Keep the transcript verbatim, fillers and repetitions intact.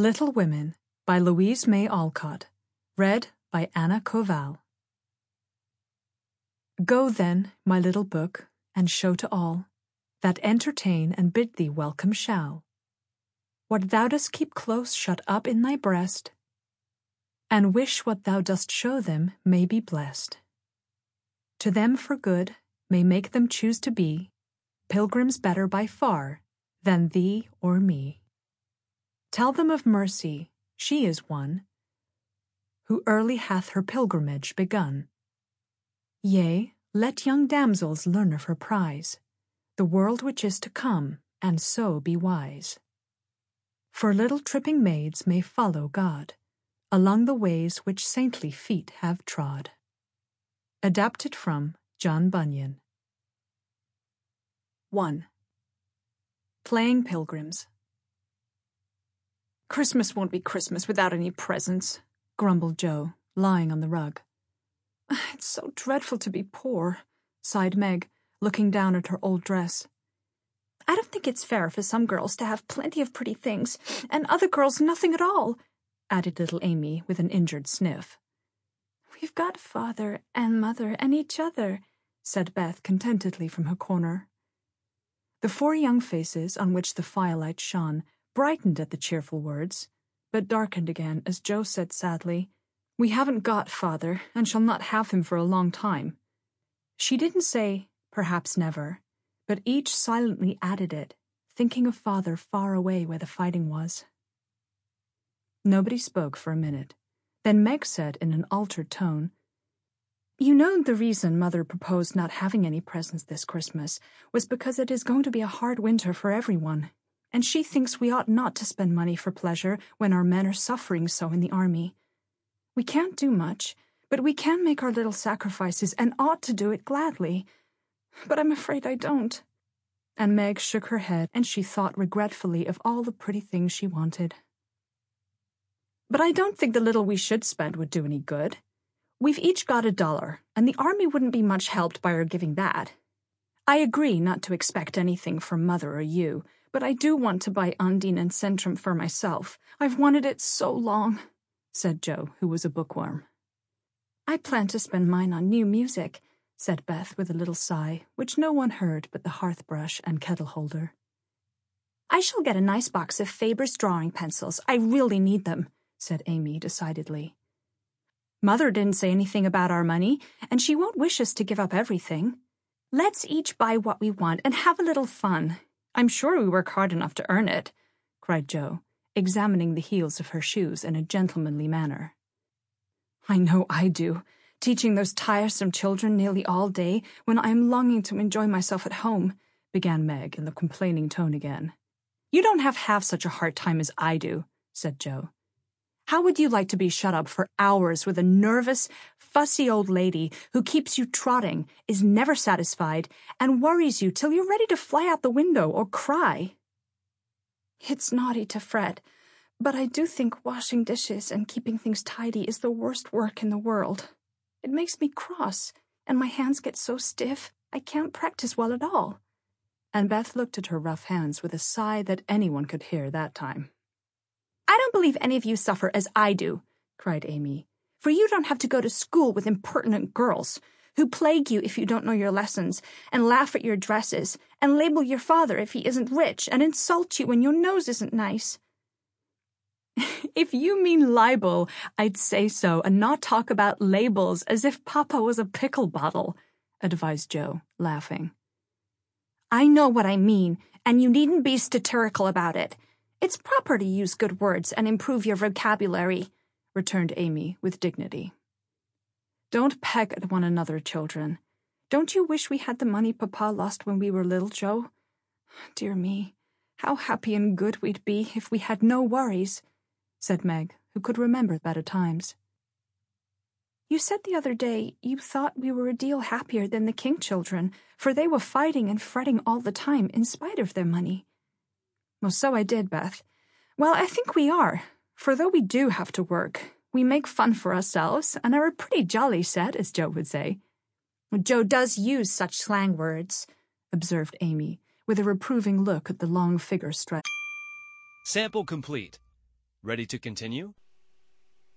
Little Women by Louise May Alcott. Read by Anna Koval. Go then, my little book, and show to all that entertain and bid thee welcome shall what thou dost keep close shut up in thy breast, and wish what thou dost show them may be blessed. To them for good may make them choose to be pilgrims better by far than thee or me. Tell them of Mercy, she is one who early hath her pilgrimage begun. Yea, let young damsels learn of her prize, the world which is to come, and so be wise. For little tripping maids may follow God along the ways which saintly feet have trod. Adapted from John Bunyan. one. Playing Pilgrims. Christmas won't be Christmas without any presents, grumbled Joe, lying on the rug. It's so dreadful to be poor, sighed Meg, looking down at her old dress. I don't think it's fair for some girls to have plenty of pretty things, and other girls nothing at all, added little Amy with an injured sniff. We've got father and mother and each other, said Beth contentedly from her corner. The four young faces on which the firelight shone brightened at the cheerful words, but darkened again as Joe said sadly, We haven't got father, and shall not have him for a long time. She didn't say, perhaps never, but each silently added it, thinking of father far away where the fighting was. Nobody spoke for a minute. Then Meg said in an altered tone, You know the reason Mother proposed not having any presents this Christmas was because it is going to be a hard winter for everyone, and she thinks we ought not to spend money for pleasure when our men are suffering so in the army. We can't do much, but we can make our little sacrifices and ought to do it gladly. But I'm afraid I don't. And Meg shook her head, and she thought regretfully of all the pretty things she wanted. But I don't think the little we should spend would do any good. We've each got a dollar, and the army wouldn't be much helped by our giving that. I agree not to expect anything from Mother or you, but I do want to buy Undine and Centrum for myself. I've wanted it so long, said Joe, who was a bookworm. I plan to spend mine on new music, said Beth with a little sigh, which no one heard but the hearth brush and kettle holder. I shall get a nice box of Faber's drawing pencils. I really need them, said Amy decidedly. Mother didn't say anything about our money, and she won't wish us to give up everything. Let's each buy what we want and have a little fun. I'm sure we work hard enough to earn it, cried Joe, examining the heels of her shoes in a gentlemanly manner. I know I do, teaching those tiresome children nearly all day when I am longing to enjoy myself at home, began Meg in the complaining tone again. You don't have half such a hard time as I do, said Joe. How would you like to be shut up for hours with a nervous, fussy old lady who keeps you trotting, is never satisfied, and worries you till you're ready to fly out the window or cry? It's naughty to fret, but I do think washing dishes and keeping things tidy is the worst work in the world. It makes me cross, and my hands get so stiff I can't practice well at all. And Beth looked at her rough hands with a sigh that anyone could hear that time. I don't believe any of you suffer as I do, cried Amy, for you don't have to go to school with impertinent girls who plague you if you don't know your lessons, and laugh at your dresses, and label your father if he isn't rich, and insult you when your nose isn't nice. If you mean libel, I'd say so, and not talk about labels as if Papa was a pickle bottle, advised Joe, laughing. I know what I mean, and you needn't be satirical about it. It's proper to use good words and improve your vocabulary, returned Amy with dignity. Don't peck at one another, children. Don't you wish we had the money Papa lost when we were little, Joe? Dear me, how happy and good we'd be if we had no worries, said Meg, who could remember better times. You said the other day you thought we were a deal happier than the King children, for they were fighting and fretting all the time in spite of their money. Well, so I did, Beth. Well, I think we are, for though we do have to work, we make fun for ourselves and are a pretty jolly set, as Joe would say. Joe does use such slang words, observed Amy, with a reproving look at the long figure stretched. Sample complete. Ready to continue?